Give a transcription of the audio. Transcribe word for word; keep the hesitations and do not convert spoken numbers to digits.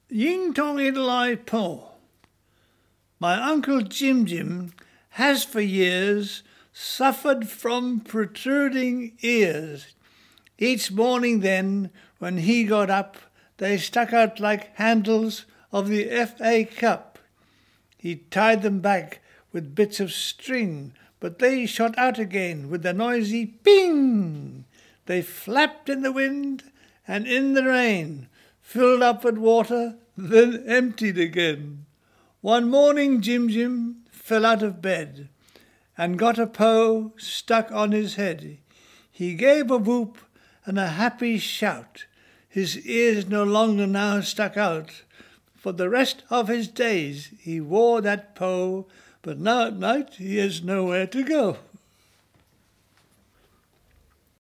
Ying Tong Idlai Po. My Uncle Jim Jim has for years suffered from protruding ears. Each morning then, when he got up, they stuck out like handles of the F A Cup. He tied them back with bits of string, but they shot out again with a noisy ping. They flapped in the wind and in the rain, filled up with water, then emptied again. One morning Jim Jim fell out of bed and got a po stuck on his head. He gave a whoop and a happy shout. His ears no longer now stuck out. For the rest of his days he wore that po, but now at night he has nowhere to go.